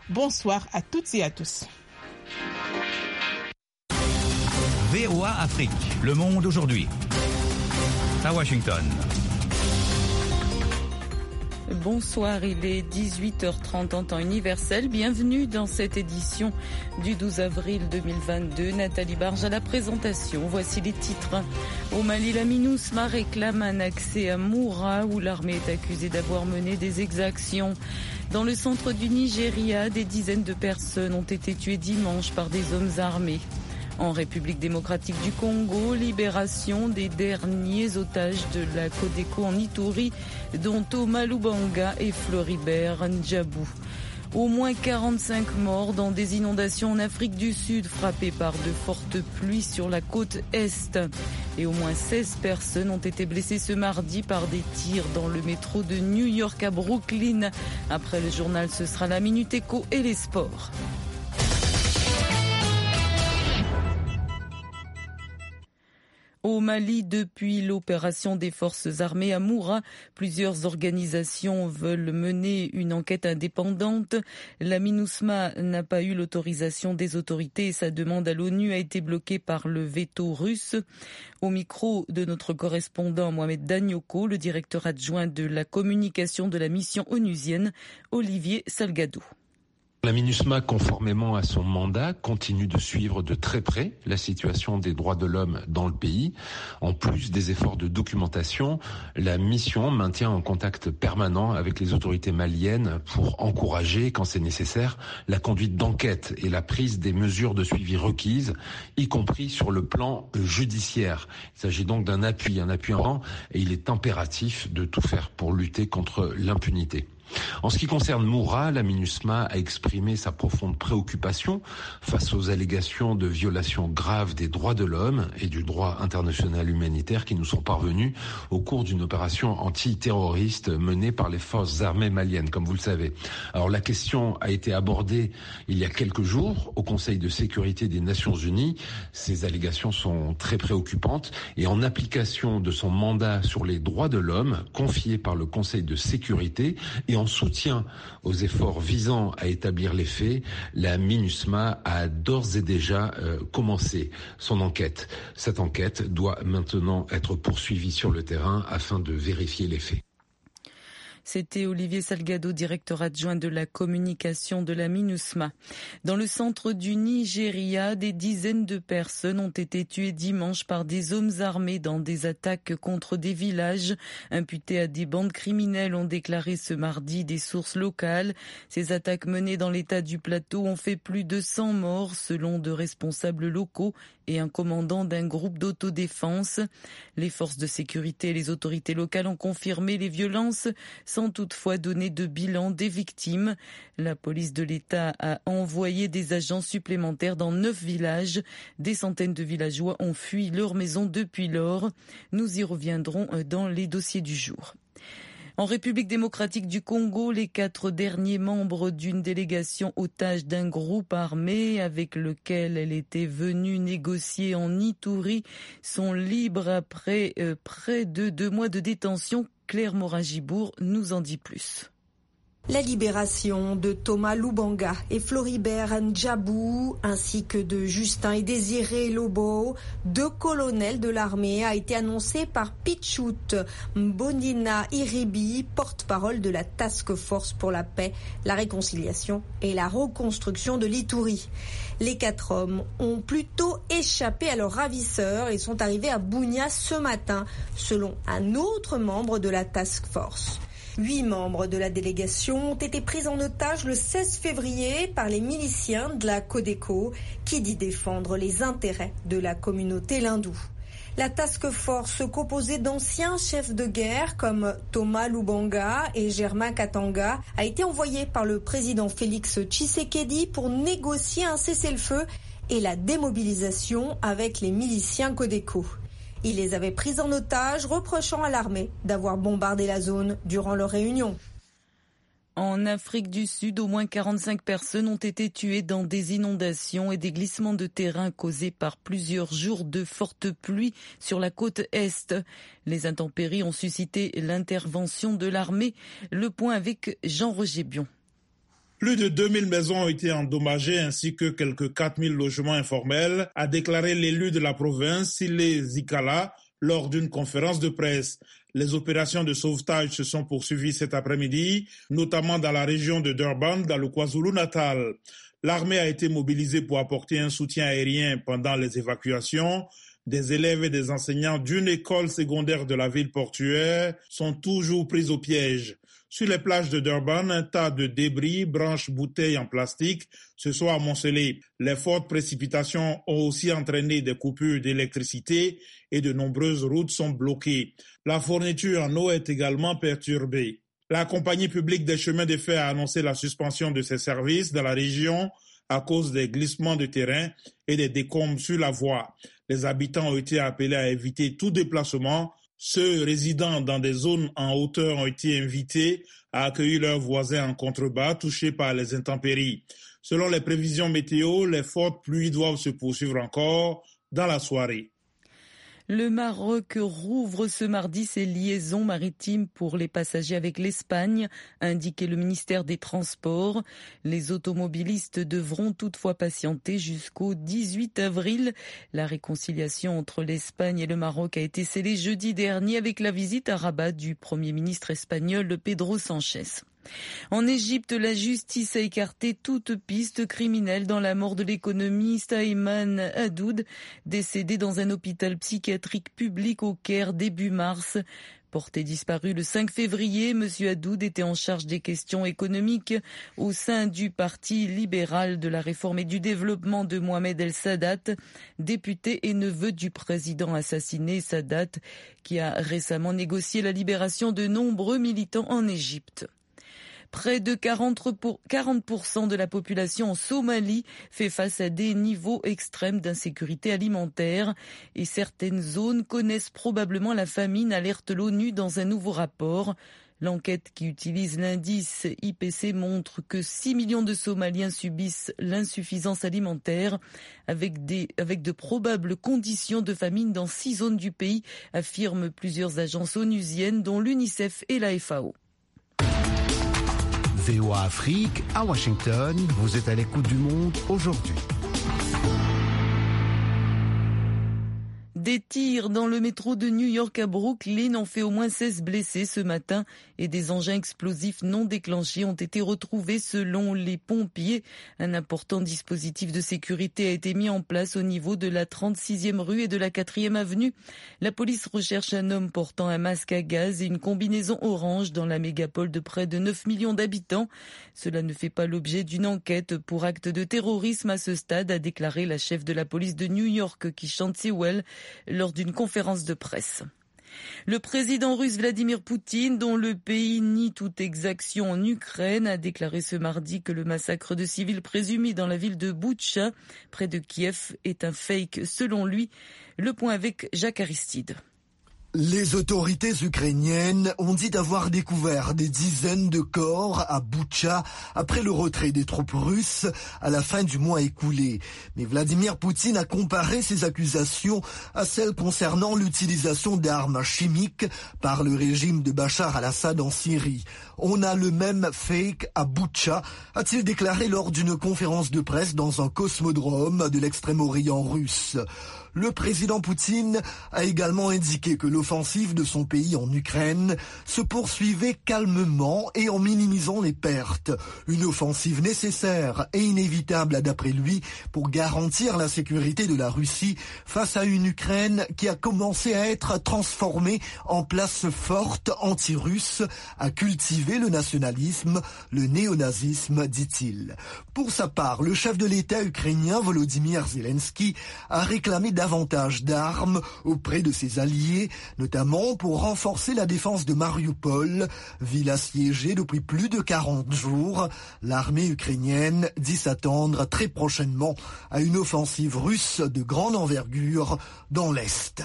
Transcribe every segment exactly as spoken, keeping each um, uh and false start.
Bonsoir à toutes et à tous. V O A Afrique, le monde aujourd'hui. À Washington. Bonsoir, il est dix-huit heures trente en temps universel. Bienvenue dans cette édition du douze avril deux mille vingt-deux. Nathalie Barge à la présentation. Voici les titres. Au Mali, la MINUSMA réclame un accès à Moura où l'armée est accusée d'avoir mené des exactions. Dans le centre du Nigeria, des dizaines de personnes ont été tuées dimanche par des hommes armés. En République démocratique du Congo, libération des derniers otages de la Codeco en Ituri, dont Thomas Lubanga et Floribert Ndjabou. Au moins quarante-cinq morts dans des inondations en Afrique du Sud frappées par de fortes pluies sur la côte Est. Et au moins seize personnes ont été blessées ce mardi par des tirs dans le métro de New York à Brooklyn. Après le journal, ce sera la Minute Éco et les sports. Au Mali, depuis l'opération des forces armées à Moura, plusieurs organisations veulent mener une enquête indépendante. La MINUSMA n'a pas eu l'autorisation des autorités et sa demande à l'ONU a été bloquée par le veto russe. Au micro de notre correspondant Mohamed Danyoko, le directeur adjoint de la communication de la mission onusienne, Olivier Salgado. La MINUSMA, conformément à son mandat, continue de suivre de très près la situation des droits de l'homme dans le pays. En plus des efforts de documentation, la mission maintient un contact permanent avec les autorités maliennes pour encourager, quand c'est nécessaire, la conduite d'enquête et la prise des mesures de suivi requises, y compris sur le plan judiciaire. Il s'agit donc d'un appui, un appui en rang, et il est impératif de tout faire pour lutter contre l'impunité. En ce qui concerne Moura, la MINUSMA a exprimé sa profonde préoccupation face aux allégations de violations graves des droits de l'homme et du droit international humanitaire qui nous sont parvenus au cours d'une opération antiterroriste menée par les forces armées maliennes, comme vous le savez. Alors la question a été abordée il y a quelques jours au Conseil de sécurité des Nations Unies. Ces allégations sont très préoccupantes et en application de son mandat sur les droits de l'homme confié par le Conseil de sécurité et en soutien aux efforts visant à établir les faits, la MINUSMA a d'ores et déjà euh, commencé son enquête. Cette enquête doit maintenant être poursuivie sur le terrain afin de vérifier les faits. C'était Olivier Salgado, directeur adjoint de la communication de la MINUSMA. Dans le centre du Nigeria, des dizaines de personnes ont été tuées dimanche par des hommes armés dans des attaques contre des villages imputés à des bandes criminelles, ont déclaré ce mardi des sources locales. Ces attaques menées dans l'état du Plateau ont fait plus de cent morts selon de responsables locaux et un commandant d'un groupe d'autodéfense. Les forces de sécurité et les autorités locales ont confirmé les violences sans toutefois donner de bilan des victimes. La police de l'État a envoyé des agents supplémentaires dans neuf villages. Des centaines de villageois ont fui leur maison depuis lors. Nous y reviendrons dans les dossiers du jour. En République démocratique du Congo, les quatre derniers membres d'une délégation otage d'un groupe armé avec lequel elle était venue négocier en Ituri sont libres après euh, près de deux mois de détention. Claire Morin-Gibour nous en dit plus. La libération de Thomas Lubanga et Floribert Ndjabou, ainsi que de Justin et Désiré Lobo, deux colonels de l'armée, a été annoncée par Pichut Mbonina Iribi, porte-parole de la Task Force pour la paix, la réconciliation et la reconstruction de l'Ituri. Les quatre hommes ont plutôt échappé à leurs ravisseurs et sont arrivés à Bunia ce matin, selon un autre membre de la Task Force. Huit membres de la délégation ont été pris en otage le seize février par les miliciens de la Codeco qui dit défendre les intérêts de la communauté lindoue. La task force composée d'anciens chefs de guerre comme Thomas Lubanga et Germain Katanga a été envoyée par le président Félix Tshisekedi pour négocier un cessez-le-feu et la démobilisation avec les miliciens Codeco. Il les avait pris en otage, reprochant à l'armée d'avoir bombardé la zone durant leur réunion. En Afrique du Sud, au moins quarante-cinq personnes ont été tuées dans des inondations et des glissements de terrain causés par plusieurs jours de fortes pluies sur la côte Est. Les intempéries ont suscité l'intervention de l'armée. Le point avec Jean-Roger Bion. Plus de deux mille maisons ont été endommagées ainsi que quelques quatre mille logements informels, a déclaré l'élu de la province, Sile Zikala, lors d'une conférence de presse. Les opérations de sauvetage se sont poursuivies cet après-midi, notamment dans la région de Durban, dans le KwaZulu-Natal. L'armée a été mobilisée pour apporter un soutien aérien pendant les évacuations. Des élèves et des enseignants d'une école secondaire de la ville portuaire sont toujours pris au piège. Sur les plages de Durban, un tas de débris, branches, bouteilles en plastique se sont amoncelés. Les fortes précipitations ont aussi entraîné des coupures d'électricité et de nombreuses routes sont bloquées. La fourniture en eau est également perturbée. La compagnie publique des chemins de fer a annoncé la suspension de ses services dans la région à cause des glissements de terrain et des décombres sur la voie. Les habitants ont été appelés à éviter tout déplacement. Ceux résidant dans des zones en hauteur ont été invités à accueillir leurs voisins en contrebas touchés par les intempéries. Selon les prévisions météo, les fortes pluies doivent se poursuivre encore dans la soirée. Le Maroc rouvre ce mardi ses liaisons maritimes pour les passagers avec l'Espagne, a indiqué le ministère des Transports. Les automobilistes devront toutefois patienter jusqu'au dix-huit avril. La réconciliation entre l'Espagne et le Maroc a été scellée jeudi dernier avec la visite à Rabat du Premier ministre espagnol Pedro Sánchez. En Égypte, la justice a écarté toute piste criminelle dans la mort de l'économiste Ayman Hadoud, décédé dans un hôpital psychiatrique public au Caire début mars. Porté disparu le cinq février, M. Hadoud était en charge des questions économiques au sein du Parti libéral de la réforme et du développement de Mohamed El Sadat, député et neveu du président assassiné Sadat, qui a récemment négocié la libération de nombreux militants en Égypte. Près de quarante pour cent de la population en Somalie fait face à des niveaux extrêmes d'insécurité alimentaire et certaines zones connaissent probablement la famine, alerte l'ONU dans un nouveau rapport. L'enquête qui utilise l'indice I P C montre que six millions de Somaliens subissent l'insuffisance alimentaire avec, des, avec de probables conditions de famine dans six zones du pays, affirment plusieurs agences onusiennes dont l'UNICEF et la F A O. V O A Afrique, à Washington, vous êtes à l'écoute du monde aujourd'hui. Des tirs dans le métro de New York à Brooklyn ont fait au moins seize blessés ce matin et des engins explosifs non déclenchés ont été retrouvés selon les pompiers. Un important dispositif de sécurité a été mis en place au niveau de la trente-sixième rue et de la quatrième avenue. La police recherche un homme portant un masque à gaz et une combinaison orange dans la mégapole de près de neuf millions d'habitants. Cela ne fait pas l'objet d'une enquête pour acte de terrorisme à ce stade, a déclaré la chef de la police de New York, Keechant Sewell, lors d'une conférence de presse. Le président russe Vladimir Poutine, dont le pays nie toute exaction en Ukraine, a déclaré ce mardi que le massacre de civils présumés dans la ville de Boutcha, près de Kiev, est un fake selon lui. Le point avec Jacques Aristide. Les autorités ukrainiennes ont dit avoir découvert des dizaines de corps à Boutcha après le retrait des troupes russes à la fin du mois écoulé. Mais Vladimir Poutine a comparé ces accusations à celles concernant l'utilisation d'armes chimiques par le régime de Bachar al-Assad en Syrie. On a le même fake à Boutcha, a-t-il déclaré lors d'une conférence de presse dans un cosmodrome de l'extrême-orient russe. Le président Poutine a également indiqué que l'offensive de son pays en Ukraine se poursuivait calmement et en minimisant les pertes. Une offensive nécessaire et inévitable, d'après lui, pour garantir la sécurité de la Russie face à une Ukraine qui a commencé à être transformée en place forte anti-russe, à cultiver le nationalisme, le néonazisme, dit-il. Pour sa part, le chef de l'État ukrainien Volodymyr Zelensky a réclamé davantage d'armes auprès de ses alliés, notamment pour renforcer la défense de Mariupol, ville assiégée depuis plus de quarante jours. L'armée ukrainienne dit s'attendre très prochainement à une offensive russe de grande envergure dans l'Est.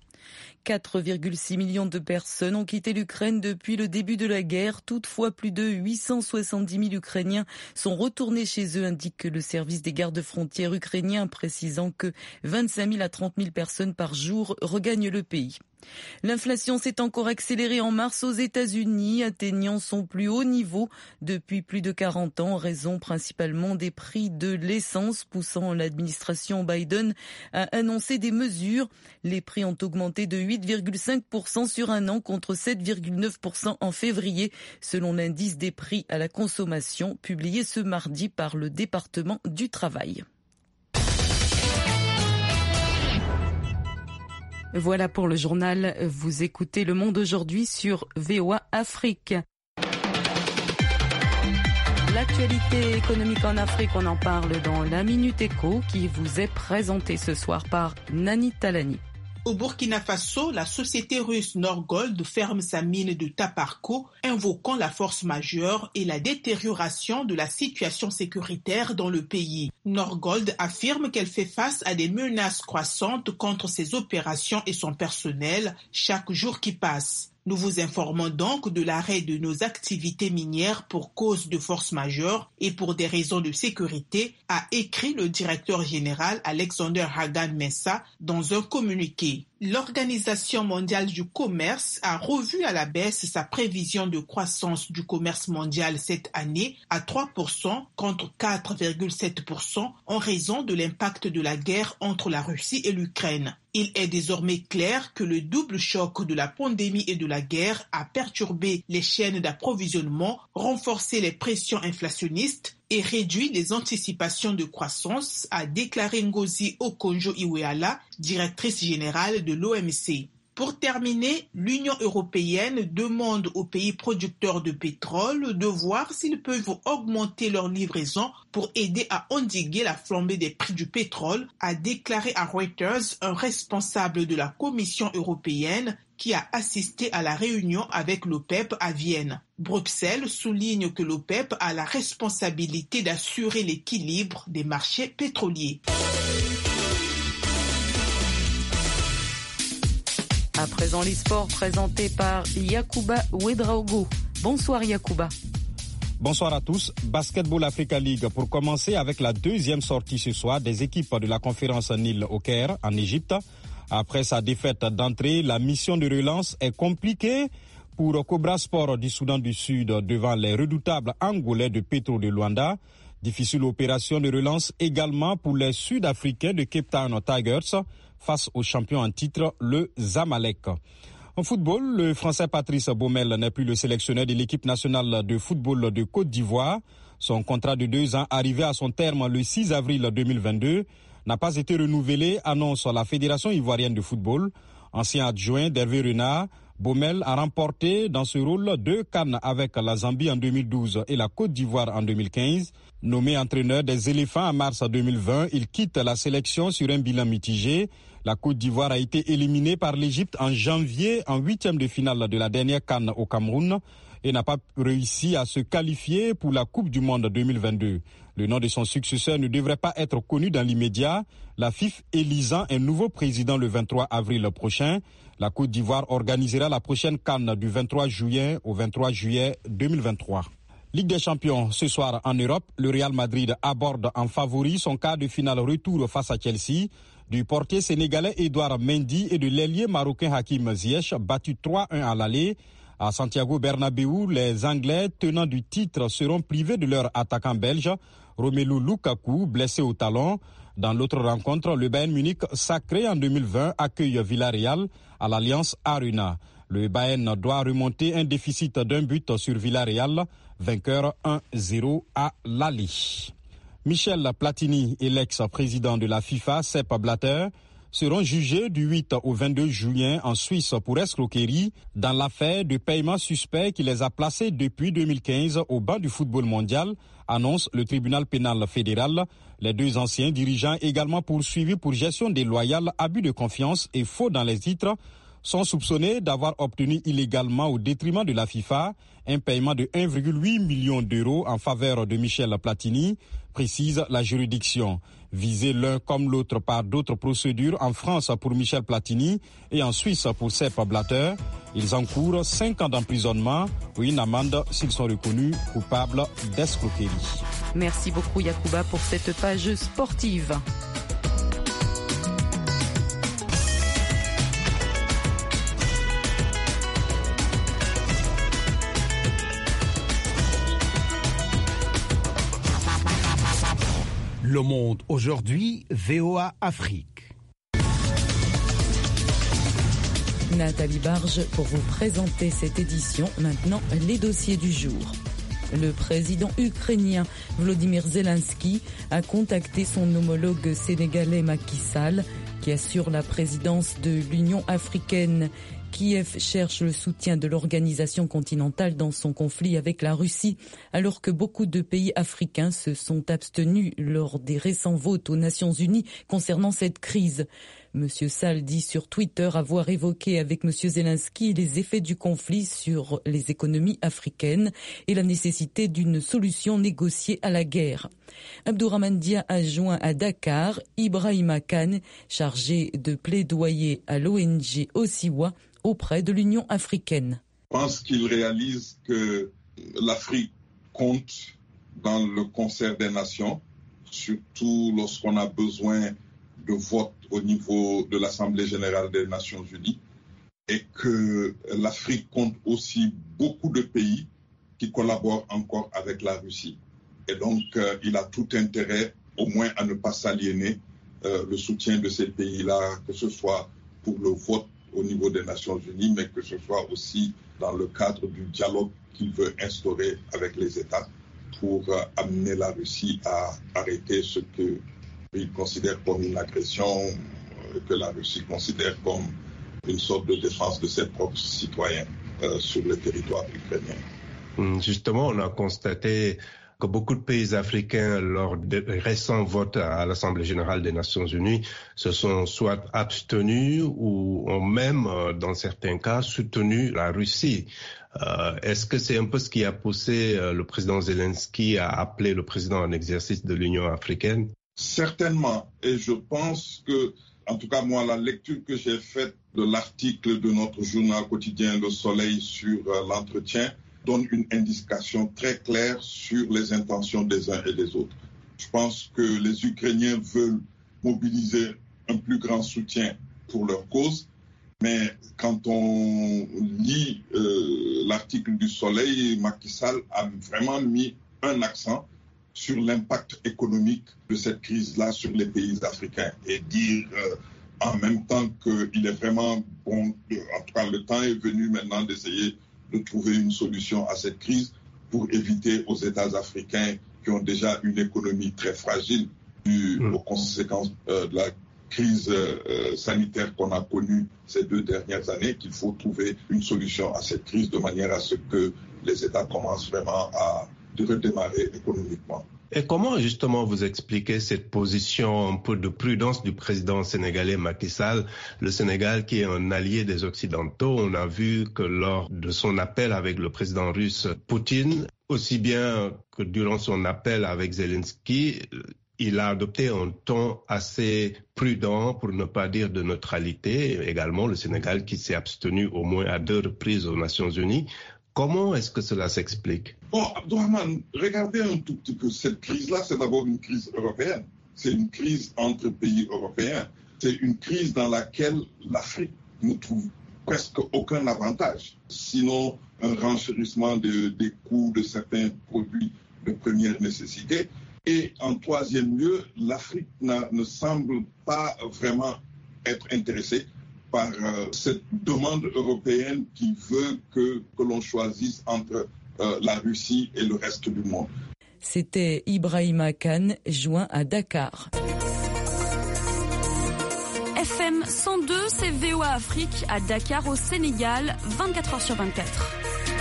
quatre virgule six millions de personnes ont quitté l'Ukraine depuis le début de la guerre. Toutefois, plus de huit cent soixante-dix mille Ukrainiens sont retournés chez eux, indique le service des gardes-frontières ukrainiens, précisant que vingt-cinq mille à trente mille personnes par jour regagnent le pays. L'inflation s'est encore accélérée en mars aux États-Unis, atteignant son plus haut niveau depuis plus de quarante ans, en raison principalement des prix de l'essence, poussant l'administration Biden à annoncer des mesures. Les prix ont augmenté de huit virgule cinq pour cent sur un an contre sept virgule neuf pour cent en février, selon l'indice des prix à la consommation publié ce mardi par le département du travail. Voilà pour le journal. Vous écoutez Le Monde aujourd'hui sur V O A Afrique. L'actualité économique en Afrique, on en parle dans la Minute Éco qui vous est présentée ce soir par Nani Talani. Au Burkina Faso, la société russe Norgold ferme sa mine de Taparko, invoquant la force majeure et la détérioration de la situation sécuritaire dans le pays. Norgold affirme qu'elle fait face à des menaces croissantes contre ses opérations et son personnel chaque jour qui passe. Nous vous informons donc de l'arrêt de nos activités minières pour cause de force majeure et pour des raisons de sécurité, a écrit le directeur général Alexander Hagan Mensah dans un communiqué. L'Organisation mondiale du commerce a revu à la baisse sa prévision de croissance du commerce mondial cette année à trois pour cent contre quatre virgule sept pour cent en raison de l'impact de la guerre entre la Russie et l'Ukraine. Il est désormais clair que le double choc de la pandémie et de la guerre a perturbé les chaînes d'approvisionnement, renforcé les pressions inflationnistes et réduit les anticipations de croissance, a déclaré Ngozi Okonjo-Iweala, directrice générale de l'O M C. Pour terminer, l'Union européenne demande aux pays producteurs de pétrole de voir s'ils peuvent augmenter leurs livraisons pour aider à endiguer la flambée des prix du pétrole, a déclaré à Reuters un responsable de la Commission européenne qui a assisté à la réunion avec l'OPEP à Vienne. Bruxelles souligne que l'OPEP a la responsabilité d'assurer l'équilibre des marchés pétroliers. À présent, les sports présentés par Yacouba Ouedraogo. Bonsoir Yacouba. Bonsoir à tous. Basketball Africa League pour commencer avec la deuxième sortie ce soir des équipes de la conférence Nil au Caire en Égypte. Après sa défaite d'entrée, la mission de relance est compliquée pour Cobra Sport du Soudan du Sud devant les redoutables Angolais de Petro de Luanda. Difficile opération de relance également pour les Sud-Africains de Cape Town Tigers face au champion en titre, le Zamalek. En football, le Français Patrice Baumel n'est plus le sélectionneur de l'équipe nationale de football de Côte d'Ivoire. Son contrat de deux ans, arrivé à son terme le six avril deux mille vingt-deux, n'a pas été renouvelé, annonce la Fédération ivoirienne de football. Ancien adjoint d'Hervé Renard, Baumel a remporté dans ce rôle deux CAN avec la Zambie en deux mille douze et la Côte d'Ivoire en deux mille quinze. Nommé entraîneur des éléphants en mars deux mille vingt, il quitte la sélection sur un bilan mitigé. La Côte d'Ivoire a été éliminée par l'Égypte en janvier en huitième de finale de la dernière CAN au Cameroun et n'a pas réussi à se qualifier pour la Coupe du Monde deux mille vingt-deux. Le nom de son successeur ne devrait pas être connu dans l'immédiat, la F I F élisant un nouveau président le vingt-trois avril prochain. La Côte d'Ivoire organisera la prochaine CAN du vingt-trois juillet au vingt-trois juillet deux mille vingt-trois. Ligue des champions, ce soir en Europe, le Real Madrid aborde en favori son quart de finale retour face à Chelsea. Du portier sénégalais Edouard Mendy et de l'ailier marocain Hakim Ziyech, battu trois un à l'aller. À Santiago Bernabéu, les Anglais tenants du titre seront privés de leur attaquant belge, Romelu Lukaku, blessé au talon. Dans l'autre rencontre, le Bayern Munich, sacré en deux mille vingt, accueille Villarreal à l'Allianz Arena. Le Bayern doit remonter un déficit d'un but sur Villarreal, vainqueur un zéro à l'aller. Michel Platini et l'ex-président de la FIFA, Sepp Blatter, seront jugés du huit au vingt-deux juin en Suisse pour escroquerie dans l'affaire de paiement suspect qui les a placés depuis deux mille quinze au banc du football mondial, annonce le tribunal pénal fédéral. Les deux anciens dirigeants également poursuivis pour gestion déloyale, abus de confiance et faux dans les titres sont soupçonnés d'avoir obtenu illégalement au détriment de la FIFA un paiement de un virgule huit million d'euros en faveur de Michel Platini, précise la juridiction. Visés l'un comme l'autre par d'autres procédures en France pour Michel Platini et en Suisse pour Sepp Blatter, ils encourent cinq ans d'emprisonnement ou une amende s'ils sont reconnus coupables d'escroquerie. Merci beaucoup Yacouba pour cette page sportive. Le Monde aujourd'hui, V O A Afrique. Nathalie Barge pour vous présenter cette édition. Maintenant, les dossiers du jour. Le président ukrainien Volodymyr Zelensky a contacté son homologue sénégalais Macky Sall, qui assure la présidence de l'Union africaine. Kiev cherche le soutien de l'organisation continentale dans son conflit avec la Russie, alors que beaucoup de pays africains se sont abstenus lors des récents votes aux Nations Unies concernant cette crise. Monsieur Sall dit sur Twitter avoir évoqué avec Monsieur Zelensky les effets du conflit sur les économies africaines et la nécessité d'une solution négociée à la guerre. Abdourahmane Dia a joint à Dakar Ibrahima Kane, chargé de plaidoyer à l'O N G Osiwa auprès de l'Union africaine. Je pense qu'il réalise que l'Afrique compte dans le concert des nations, surtout lorsqu'on a besoin de vote au niveau de l'Assemblée générale des Nations unies, et que l'Afrique compte aussi beaucoup de pays qui collaborent encore avec la Russie. Et donc, euh, il a tout intérêt, au moins, à ne pas s'aliéner euh, le soutien de ces pays-là, que ce soit pour le vote au niveau des Nations unies, mais que ce soit aussi dans le cadre du dialogue qu'il veut instaurer avec les États pour euh, amener la Russie à arrêter ce qu'il considère comme une agression, euh, que la Russie considère comme une sorte de défense de ses propres citoyens euh, sur le territoire ukrainien. Justement, on a constaté que beaucoup de pays africains, lors des récents votes à l'Assemblée générale des Nations unies, se sont soit abstenus ou ont même, dans certains cas, soutenu la Russie. Euh, est-ce que c'est un peu ce qui a poussé euh, le président Zelensky à appeler le président en exercice de l'Union africaine? Certainement. Et je pense que, en tout cas, moi, la lecture que j'ai faite de l'article de notre journal quotidien Le Soleil sur euh, l'entretien donne une indication très claire sur les intentions des uns et des autres. Je pense que les Ukrainiens veulent mobiliser un plus grand soutien pour leur cause, mais quand on lit euh, l'article du Soleil, Macky Sall a vraiment mis un accent sur l'impact économique de cette crise-là sur les pays africains et dire euh, en même temps qu'il est vraiment bon, en tout cas le temps est venu maintenant d'essayer de trouver une solution à cette crise pour éviter aux États africains qui ont déjà une économie très fragile due aux conséquences euh, de la crise euh, sanitaire qu'on a connue ces deux dernières années, qu'il faut trouver une solution à cette crise de manière à ce que les États commencent vraiment à redémarrer économiquement. Et comment justement vous expliquez cette position un peu de prudence du président sénégalais Macky Sall, le Sénégal qui est un allié des Occidentaux? On a vu que lors de son appel avec le président russe Poutine, aussi bien que durant son appel avec Zelensky, il a adopté un ton assez prudent, pour ne pas dire de neutralité. Également le Sénégal qui s'est abstenu au moins à deux reprises aux Nations Unies. Comment est-ce que cela s'explique? Bon, Abdourahmane, regardez un tout petit peu. Cette crise-là, c'est d'abord une crise européenne. C'est une crise entre pays européens. C'est une crise dans laquelle l'Afrique ne trouve presque aucun avantage, sinon un renchérissement de, des coûts de certains produits de première nécessité. Et en troisième lieu, l'Afrique ne semble pas vraiment être intéressée par euh, cette demande européenne qui veut que, que l'on choisisse entre euh, la Russie et le reste du monde. C'était Ibrahima Kane, joint à Dakar. F M cent deux, c'est V O A Afrique à Dakar au Sénégal, vingt-quatre heures sur vingt-quatre.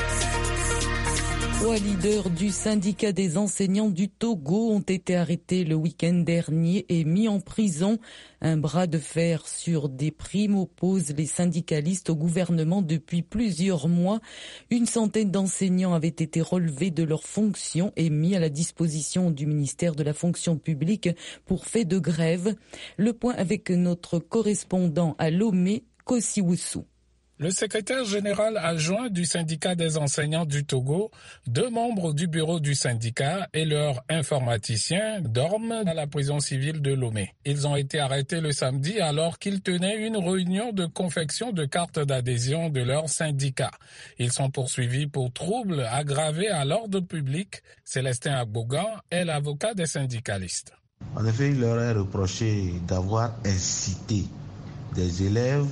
Trois leaders du syndicat des enseignants du Togo ont été arrêtés le week-end dernier et mis en prison. Un bras de fer sur des primes oppose les syndicalistes au gouvernement depuis plusieurs mois. Une centaine d'enseignants avaient été relevés de leurs fonctions et mis à la disposition du ministère de la fonction publique pour fait de grève. Le point avec notre correspondant à Lomé, Kosiwusu. Le secrétaire général adjoint du syndicat des enseignants du Togo, deux membres du bureau du syndicat et leur informaticien dorment dans la prison civile de Lomé. Ils ont été arrêtés le samedi alors qu'ils tenaient une réunion de confection de cartes d'adhésion de leur syndicat. Ils sont poursuivis pour troubles aggravés à l'ordre public. Célestin Agbogan est l'avocat des syndicalistes. En effet, il leur est reproché d'avoir incité des élèves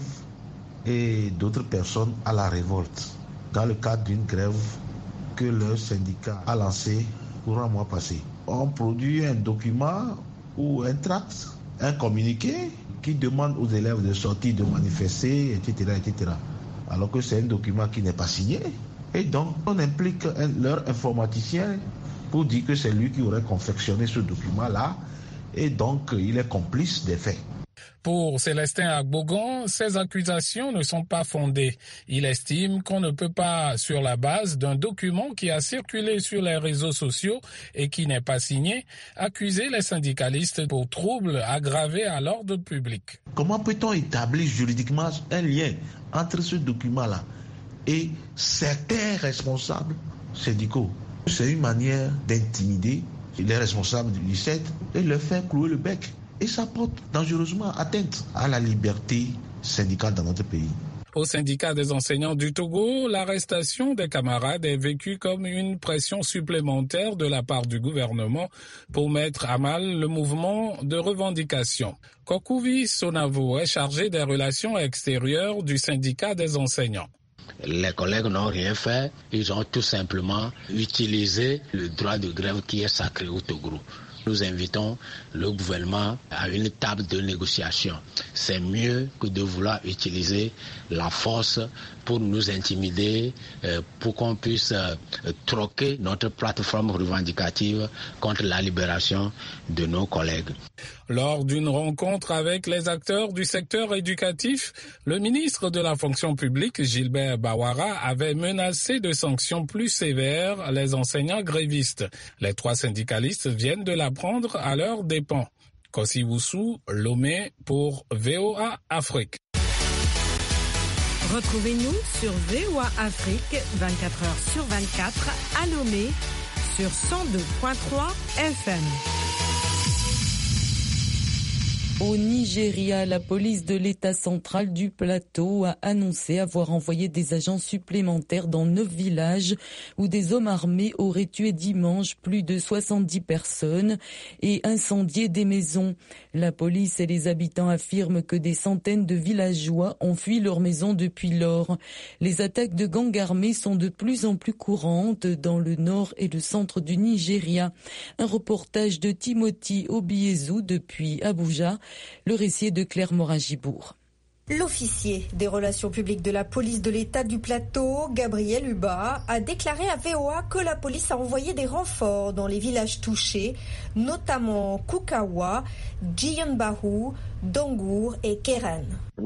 et d'autres personnes à la révolte dans le cadre d'une grève que le syndicat a lancée pour un mois passé. On produit un document ou un tract, un communiqué qui demande aux élèves de sortir, de manifester, et cetera, et cetera. Alors que c'est un document qui n'est pas signé. Et donc, on implique un, leur informaticien pour dire que c'est lui qui aurait confectionné ce document-là. Et donc, il est complice des faits. Pour Célestin Agbogon, ces accusations ne sont pas fondées. Il estime qu'on ne peut pas, sur la base d'un document qui a circulé sur les réseaux sociaux et qui n'est pas signé, accuser les syndicalistes pour troubles aggravés à l'ordre public. Comment peut-on établir juridiquement un lien entre ce document-là et certains responsables syndicaux? C'est une manière d'intimider les responsables du dix-sept et leur faire clouer le bec. Et ça porte dangereusement atteinte à la liberté syndicale dans notre pays. Au syndicat des enseignants du Togo, l'arrestation des camarades est vécue comme une pression supplémentaire de la part du gouvernement pour mettre à mal le mouvement de revendication. Kokouvi Sonavo est chargé des relations extérieures du syndicat des enseignants. Les collègues n'ont rien fait, ils ont tout simplement utilisé le droit de grève qui est sacré au Togo. Nous invitons le gouvernement à une table de négociation. C'est mieux que de vouloir utiliser la force pour nous intimider, pour qu'on puisse troquer notre plateforme revendicative contre la libération de nos collègues. Lors d'une rencontre avec les acteurs du secteur éducatif, le ministre de la fonction publique, Gilbert Bawara, avait menacé de sanctions plus sévères les enseignants grévistes. Les trois syndicalistes viennent de l'apprendre à leurs dépens. Kossi Woussou, Lomé pour V O A Afrique. Retrouvez-nous sur V O A Afrique vingt-quatre heures sur vingt-quatre à Lomé sur cent deux virgule trois F M. Au Nigeria, la police de l'État central du plateau a annoncé avoir envoyé des agents supplémentaires dans neuf villages où des hommes armés auraient tué dimanche plus de soixante-dix personnes et incendié des maisons. La police et les habitants affirment que des centaines de villageois ont fui leur maison depuis lors. Les attaques de gangs armés sont de plus en plus courantes dans le nord et le centre du Nigeria. Un reportage de Timothy Obiezu depuis Abuja. Le récit est de Claire Morin-Gibourg. L'officier des relations publiques de la police de l'État du Plateau, Gabriel Uba, a déclaré à V O A que la police a envoyé des renforts dans les villages touchés, notamment Kukawa, Djianbahu, Dongour et Keren.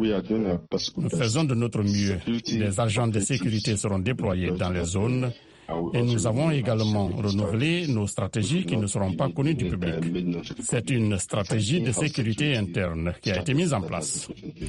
Nous faisons de notre mieux. Des agents de sécurité seront déployés dans les zones. Et nous avons également renouvelé nos stratégies qui ne seront pas connues du public. C'est une stratégie de sécurité interne qui a été mise en place.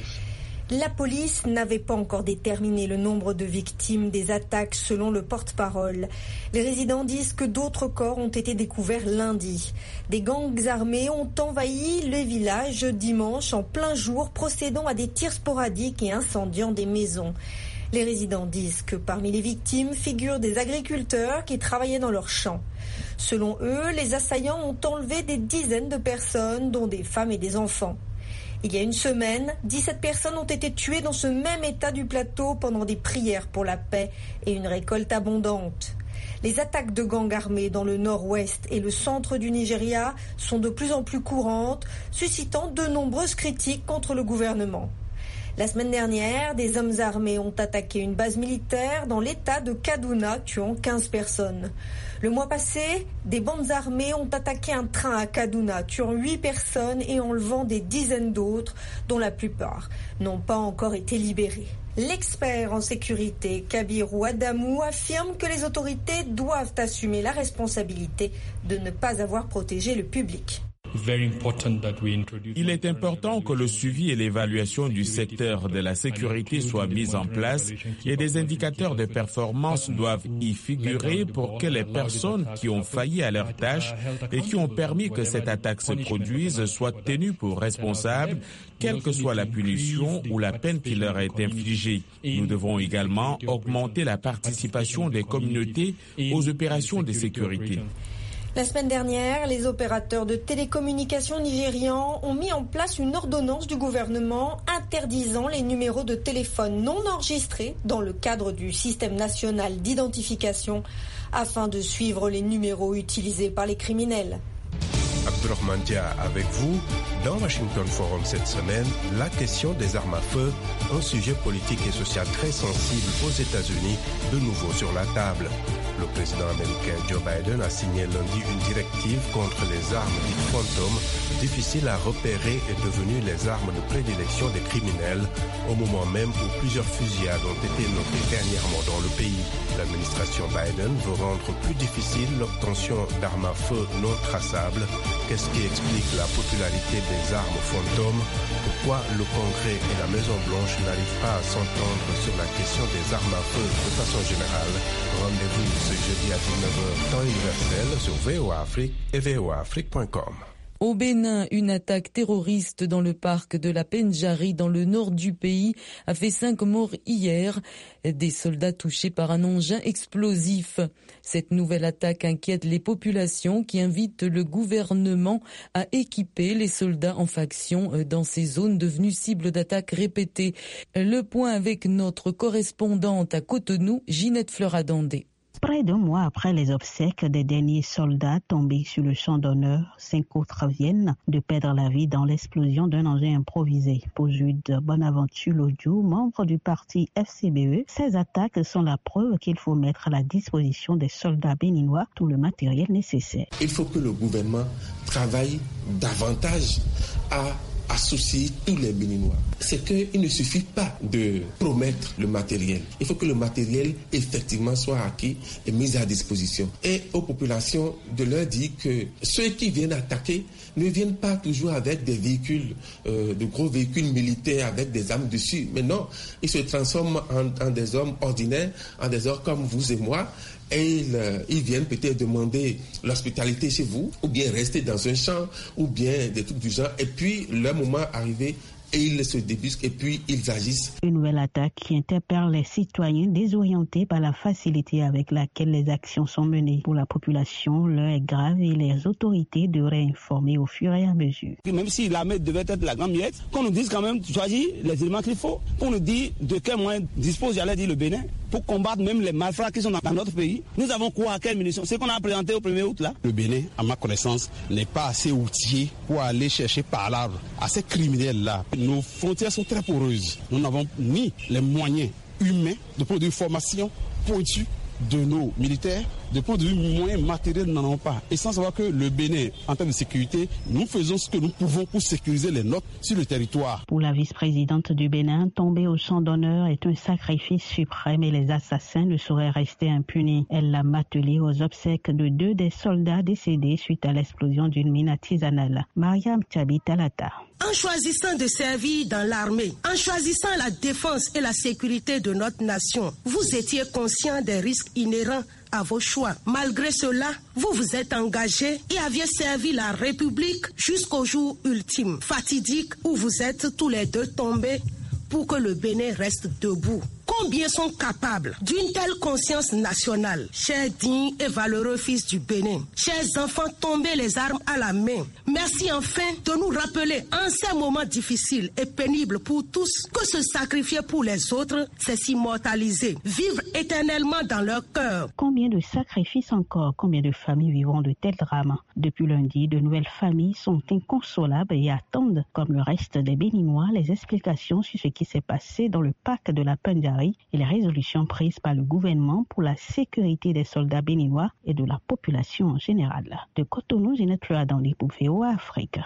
La police n'avait pas encore déterminé le nombre de victimes des attaques selon le porte-parole. Les résidents disent que d'autres corps ont été découverts lundi. Des gangs armés ont envahi les villages dimanche en plein jour, procédant à des tirs sporadiques et incendiant des maisons. Les résidents disent que parmi les victimes figurent des agriculteurs qui travaillaient dans leurs champs. Selon eux, les assaillants ont enlevé des dizaines de personnes, dont des femmes et des enfants. Il y a une semaine, dix-sept personnes ont été tuées dans ce même état du plateau pendant des prières pour la paix et une récolte abondante. Les attaques de gangs armés dans le nord-ouest et le centre du Nigeria sont de plus en plus courantes, suscitant de nombreuses critiques contre le gouvernement. La semaine dernière, des hommes armés ont attaqué une base militaire dans l'état de Kaduna, tuant quinze personnes. Le mois passé, des bandes armées ont attaqué un train à Kaduna, tuant huit personnes et enlevant des dizaines d'autres, dont la plupart n'ont pas encore été libérés. L'expert en sécurité, Kabiru Adamu, affirme que les autorités doivent assumer la responsabilité de ne pas avoir protégé le public. Il est important que le suivi et l'évaluation du secteur de la sécurité soient mis en place et des indicateurs de performance doivent y figurer pour que les personnes qui ont failli à leur tâche et qui ont permis que cette attaque se produise soient tenues pour responsables, quelle que soit la punition ou la peine qui leur est infligée. Nous devons également augmenter la participation des communautés aux opérations de sécurité. La semaine dernière, les opérateurs de télécommunications nigérians ont mis en place une ordonnance du gouvernement interdisant les numéros de téléphone non enregistrés dans le cadre du système national d'identification afin de suivre les numéros utilisés par les criminels. Abdourahmane Dia avec vous. Dans Washington Forum cette semaine, la question des armes à feu, un sujet politique et social très sensible aux États-Unis, de nouveau sur la table. Le président américain Joe Biden a signé lundi une directive contre les armes dites fantômes, difficiles à repérer et devenues les armes de prédilection des criminels, au moment même où plusieurs fusillades ont été notées dernièrement dans le pays. L'administration Biden veut rendre plus difficile l'obtention d'armes à feu non traçables. Qu'est-ce qui explique la popularité des armes fantômes? Pourquoi le Congrès et la Maison-Blanche n'arrivent pas à s'entendre sur la question des armes à feu de façon générale? Rendez-vous ce jeudi à dix-neuf heures, temps universel, sur V O A Afrique et V O A Afrique point com. Au Bénin, une attaque terroriste dans le parc de la Pendjari, dans le nord du pays, a fait cinq morts hier. Des soldats touchés par un engin explosif. Cette nouvelle attaque inquiète les populations qui invitent le gouvernement à équiper les soldats en faction dans ces zones devenues cibles d'attaques répétées. Le point avec notre correspondante à Cotonou, Ginette Fleuradandé. Près d'un mois après les obsèques des derniers soldats tombés sur le champ d'honneur, cinq autres viennent de perdre la vie dans l'explosion d'un engin improvisé. Pour Jude Bonaventure Lodjou, membre du parti F C B E, ces attaques sont la preuve qu'il faut mettre à la disposition des soldats béninois tout le matériel nécessaire. Il faut que le gouvernement travaille davantage à associer tous les Béninois. C'est qu'il ne suffit pas de promettre le matériel. Il faut que le matériel effectivement soit acquis et mis à disposition. Et aux populations de leur dire que ceux qui viennent attaquer ne viennent pas toujours avec des véhicules, euh, de gros véhicules militaires avec des armes dessus. Mais non, ils se transforment en, en des hommes ordinaires, en des hommes comme vous et moi. Et ils, euh, ils viennent peut-être demander l'hospitalité chez vous, ou bien rester dans un champ, ou bien des trucs du genre. Et puis, le moment arrivé, et ils se débusquent et puis ils agissent. Une nouvelle attaque qui interpelle les citoyens désorientés par la facilité avec laquelle les actions sont menées. Pour la population, l'heure est grave et les autorités devraient informer au fur et à mesure. Même si l'armée devait être la grande miette, qu'on nous dise quand même de choisir les éléments qu'il faut, qu'on nous dise de quels moyens dispose, j'allais dire, le Bénin, pour combattre même les malfrats qui sont dans notre pays. Nous avons quoi à quelle munitions? C'est qu'on a présenté au premier août là. Le Bénin, à ma connaissance, n'est pas assez outillé pour aller chercher par l'arbre à ces criminels-là. Nos frontières sont très poreuses. Nous n'avons ni les moyens humains de produire une formation pointue de nos militaires, de point de vue moyens matériels, nous n'en avons pas. Et sans savoir que le Bénin, en termes de sécurité, nous faisons ce que nous pouvons pour sécuriser les nôtres sur le territoire. Pour la vice-présidente du Bénin, tomber au champ d'honneur est un sacrifice suprême et les assassins ne sauraient rester impunis. Elle l'a martelé aux obsèques de deux des soldats décédés suite à l'explosion d'une mine artisanale. Mariam Tchabi Talata. En choisissant de servir dans l'armée, en choisissant la défense et la sécurité de notre nation, vous étiez conscient des risques inhérents à vos choix. Malgré cela, vous vous êtes engagé et aviez servi la République jusqu'au jour ultime, fatidique, où vous êtes tous les deux tombés pour que le Bénin reste debout. Combien sont capables d'une telle conscience nationale, chers dignes et valeureux fils du Bénin, chers enfants tombés les armes à la main. Merci enfin de nous rappeler en ces moments difficiles et pénibles pour tous que se sacrifier pour les autres, c'est s'immortaliser, vivre éternellement dans leur cœur. Combien de sacrifices encore, combien de familles vivront de tels drames? Depuis lundi, de nouvelles familles sont inconsolables et attendent, comme le reste des Béninois, les explications sur ce qui s'est passé dans le parc de la Pendjari et les résolutions prises par le gouvernement pour la sécurité des soldats béninois et de la population en général. De Cotonou, Ginette Fleuradandé pour V O A Afrique.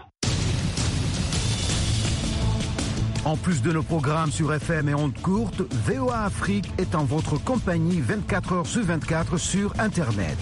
En plus de nos programmes sur F M et ondes courtes, V O A Afrique est en votre compagnie vingt-quatre heures sur vingt-quatre sur Internet.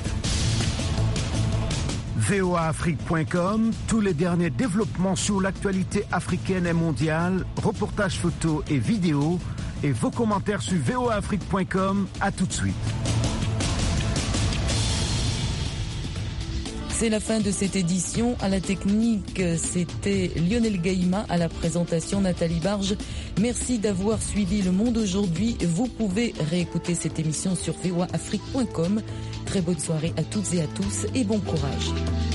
V O A Afrique point com, tous les derniers développements sur l'actualité africaine et mondiale, reportages photos et vidéos, et vos commentaires sur V O A Afrique point com. À tout de suite. C'est la fin de cette édition. À la technique, c'était Lionel Gaïma. À la présentation, Nathalie Barge. Merci d'avoir suivi Le Monde aujourd'hui. Vous pouvez réécouter cette émission sur v o a afrique point com. Très bonne soirée à toutes et à tous et bon courage.